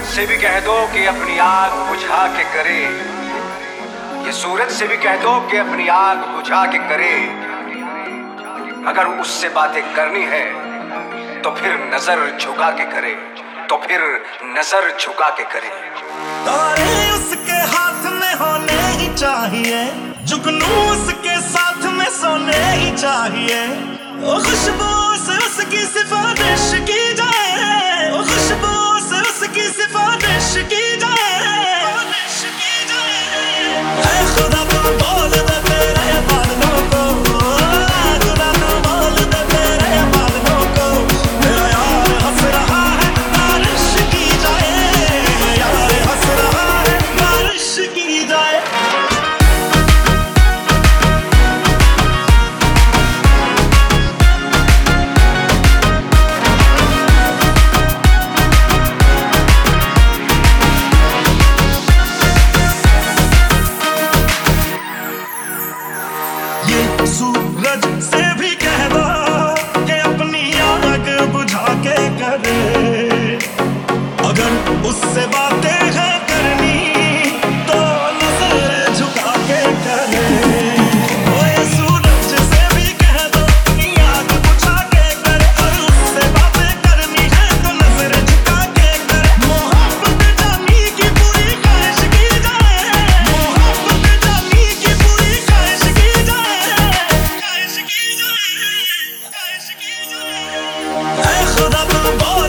से भी कह दो कि अपनी आग बुझा के करे, ये सूरज से भी कह दो कि अपनी आग बुझा के करे। अगर उससे बातें करनी है तो फिर नजर झुका के करे, तो फिर नजर झुका के करे। तारे उसके हाथ में होने ही चाहिए, जुगनू उसके साथ में सोने ही चाहिए। ओ खुशबू से उसकी सिफारिश की जाए, ओ खुशबू से उसकी सिफारिश की जाए। ऐ खुदा तू बोल दे तेरे बादलों को, खुदा तू बोल दे तेरे बादलों को। मेरा यार हंस रहा है बारिश की जाए, यार हंस रहा है बारिश की जाए। ये सूरज से भी कह दो कि अपनी आग बुझा के करे। अगर उससे बातें हैं करनी तो नजर झुका के करे। ओ ये सूरज से भी कह दो अपनी आग बुझा के करे। और उससे बातें करनी है तो नजर झुका के करे। मोहब्बत जानी की पूरी ख्वाहिश की जाए, मोहब्बत जानी की पूरी ख्वाहिश की जाए, ख्वाहिश की जाए, ख्वाहिश की जाए। ऐ खुदा तू बोल